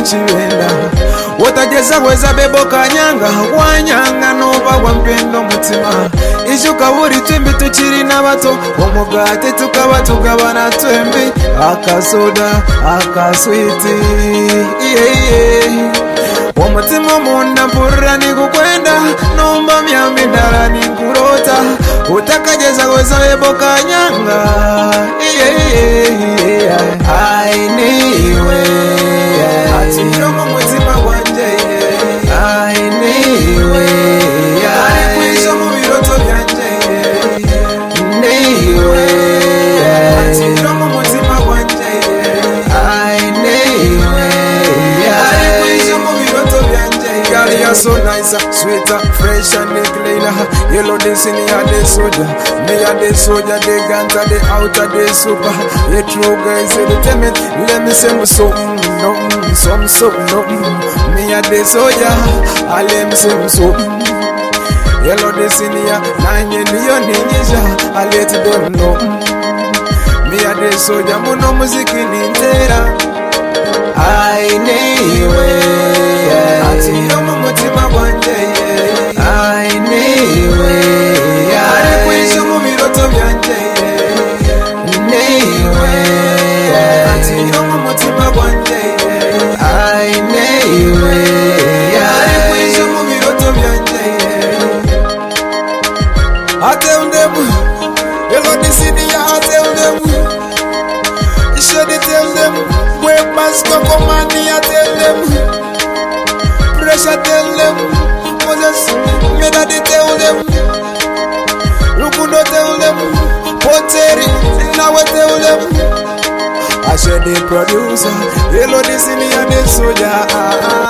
chirenda Wotageza weza bebo kanyanga Wanyanga nova wampendo mutima Ishuka uri twembi tukiri n'abato Umugati tukaba tugabana twembi Akasoda, akaswiti Umutima munda mpurra nikukwenda Numba myambi ndara nikurota Utakageza weza bebo kanyanga Ainiwe Atiro mu mutima wanje Ainiwe Ari kwisho mu biroto byanje Niwe Atiro mu mutima wanje Ainiwe Ari kwisho mu biroto byanje Girl, you're so nice, sweeter, fresh and cleaner. Yellow this in the soda. Me a the soldier, the ganta, the outer, the super. The true guys, the timid. Let me say something, something. Me a the soldier, I let me say something. Yellow this in the 9 year ninja, I let them know. Me a the soldier, mono music in intera. I knew Atiro mu mutima wanje Ainiwe Ari kwisho mu biroto byanje Niwe Atiro mu mutima wanje Ainiwe Ari kwisho mu biroto byanje I tell them Hello this in the I tell them You should tell them Where must come on I tell them Pressure tell them, Moses, Medadi tell them, Rukundo tell them, Poteri, Nawe tell them. I said the producer, hello this in the soldier.